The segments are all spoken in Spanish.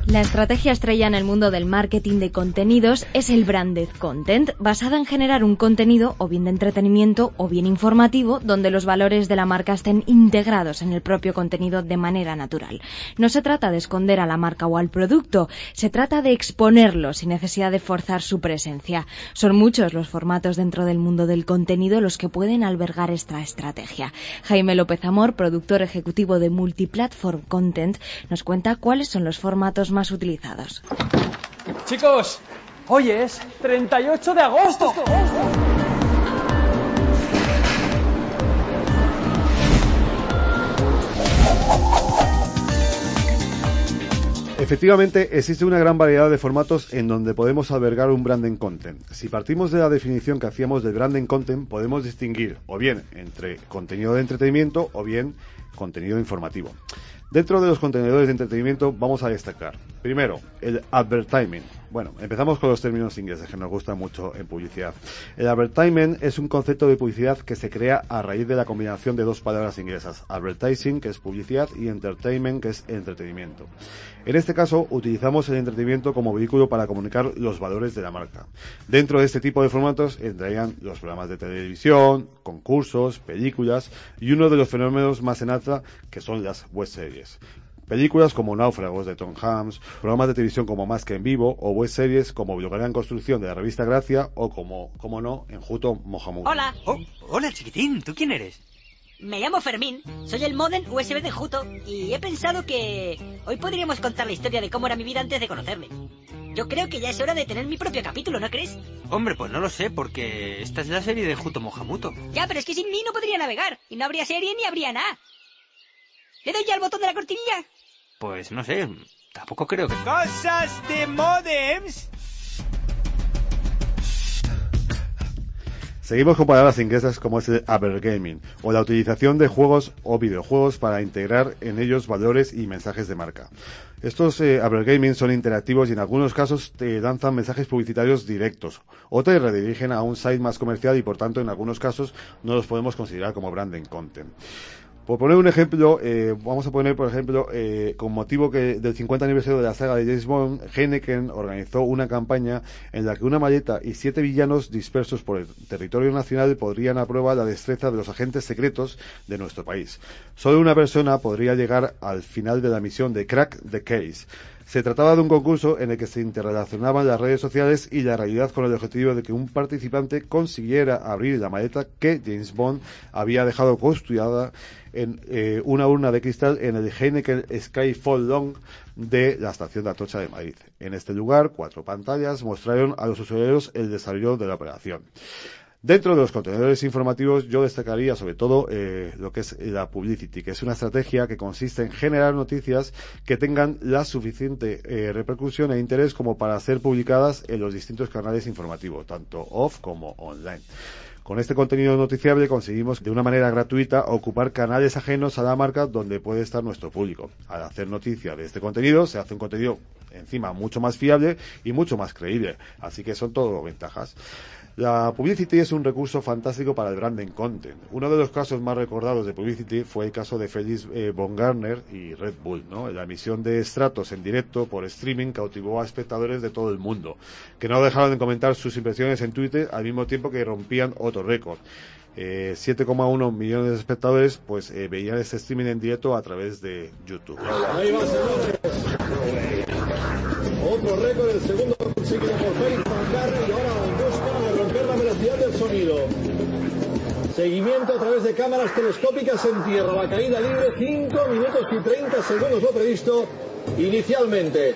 La estrategia estrella en el mundo del marketing de contenidos es el branded content, basada en generar un contenido o bien de entretenimiento o bien informativo, donde los valores de la marca estén integrados en el propio contenido de manera natural. No se trata de esconder a la marca o al producto, se trata de exponerlo sin necesidad de forzar su presencia. Son muchos los formatos dentro del mundo del contenido los que pueden albergar esta estrategia. Jaime López Amor, productor ejecutivo de Multiplatform Content, nos cuenta cuáles son los formatos más utilizados. Chicos, hoy es 38 de agosto. Efectivamente, existe una gran variedad de formatos en donde podemos albergar un branding content. Si partimos de la definición que hacíamos del branding content, podemos distinguir o bien entre contenido de entretenimiento o bien contenido informativo. Dentro de los contenedores de entretenimiento vamos a destacar, primero, el advertisement. Bueno, empezamos con los términos ingleses que nos gustan mucho en publicidad. El advertisement es un concepto de publicidad que se crea a raíz de la combinación de dos palabras inglesas, advertising, que es publicidad, y entertainment, que es entretenimiento. En este caso, utilizamos el entretenimiento como vehículo para comunicar los valores de la marca. Dentro de este tipo de formatos entrarían los programas de televisión, concursos, películas y uno de los fenómenos más en alza que son las web series. Películas como Náufragos de Tom Hanks, programas de televisión como Más que en Vivo o web series como Bloguería en Construcción de la revista Gracia o como no, Enjuto Mohamudo. Hola. Oh, hola chiquitín, ¿tú quién eres? Me llamo Fermín, soy el modem USB de Enjuto y he pensado que hoy podríamos contar la historia de cómo era mi vida antes de conocerme. Yo creo que ya es hora de tener mi propio capítulo, ¿no crees? Hombre, pues no lo sé, porque esta es la serie de Enjuto Mohamudo. Ya, pero es que sin mí no podría navegar y no habría serie ni habría nada. ¿Le doy ya al botón de la cortinilla? Pues no sé, tampoco creo que... ¡Cosas de modems! Seguimos con palabras inglesas como es el advergaming, o la utilización de juegos o videojuegos para integrar en ellos valores y mensajes de marca. Estos advergaming son interactivos y en algunos casos te lanzan mensajes publicitarios directos, o te redirigen a un site más comercial y por tanto en algunos casos no los podemos considerar como branding content. Por poner un ejemplo, vamos a poner, por ejemplo, con motivo del 50 aniversario de la saga de James Bond, Heineken organizó una campaña en la que una maleta y 7 villanos dispersos por el territorio nacional podrían a prueba la destreza de los agentes secretos de nuestro país. Solo una persona podría llegar al final de la misión de Crack the Case. Se trataba de un concurso en el que se interrelacionaban las redes sociales y la realidad con el objetivo de que un participante consiguiera abrir la maleta que James Bond había dejado custodiada en una urna de cristal en el Heineken Skyfall Long de la estación de Atocha de Madrid. En este lugar, 4 pantallas mostraron a los usuarios el desarrollo de la operación. Dentro de los contenedores informativos yo destacaría sobre todo lo que es la publicity, que es una estrategia que consiste en generar noticias que tengan la suficiente repercusión e interés como para ser publicadas en los distintos canales informativos, tanto off como online. Con este contenido noticiable conseguimos de una manera gratuita ocupar canales ajenos a la marca donde puede estar nuestro público. Al hacer noticia de este contenido se hace un contenido encima mucho más fiable y mucho más creíble, así que son todo ventajas. La publicity es un recurso fantástico para el branding content. Uno de los casos más recordados de publicity fue el caso de Felix Baumgartner y Red Bull, ¿no? La emisión de Stratos en directo por streaming cautivó a espectadores de todo el mundo, que no dejaron de comentar sus impresiones en Twitter al mismo tiempo que rompían otro récord. 7,1 millones de espectadores pues veían este streaming en directo a través de YouTube. Ahí va, señores. Otro récord, el segundo conseguido por Felix Baumgartner y ahora en busca de romper la velocidad del sonido. Seguimiento a través de cámaras telescópicas en tierra. La caída libre, 5 minutos y 30 segundos lo previsto inicialmente.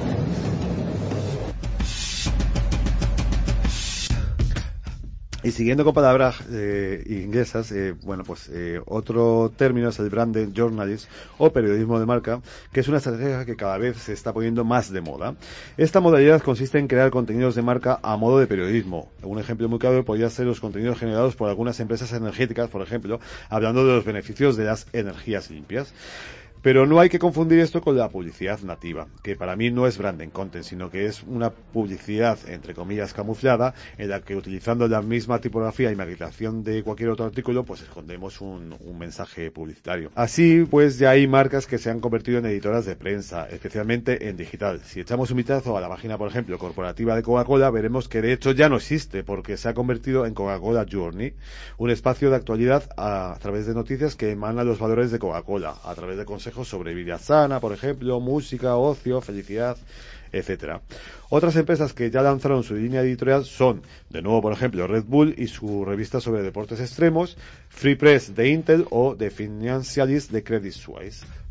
Y siguiendo con palabras inglesas, otro término es el branded journalism o periodismo de marca, que es una estrategia que cada vez se está poniendo más de moda. Esta modalidad consiste en crear contenidos de marca a modo de periodismo. Un ejemplo muy claro podría ser los contenidos generados por algunas empresas energéticas, por ejemplo, hablando de los beneficios de las energías limpias. Pero no hay que confundir esto con la publicidad nativa, que para mí no es branding content, sino que es una publicidad, entre comillas, camuflada, en la que utilizando la misma tipografía y maquetación de cualquier otro artículo, pues escondemos un mensaje publicitario. Así, pues ya hay marcas que se han convertido en editoras de prensa, especialmente en digital. Si echamos un vistazo a la página, por ejemplo, corporativa de Coca-Cola, veremos que de hecho ya no existe, porque se ha convertido en Coca-Cola Journey, un espacio de actualidad a través de noticias que emanan los valores de Coca-Cola, a través de consejos sobre vida sana, por ejemplo, música, ocio, felicidad, etcétera. Otras empresas que ya lanzaron su línea editorial son, de nuevo, por ejemplo, Red Bull y su revista sobre deportes extremos, Free Press de Intel o The Financialist de Credit Suisse.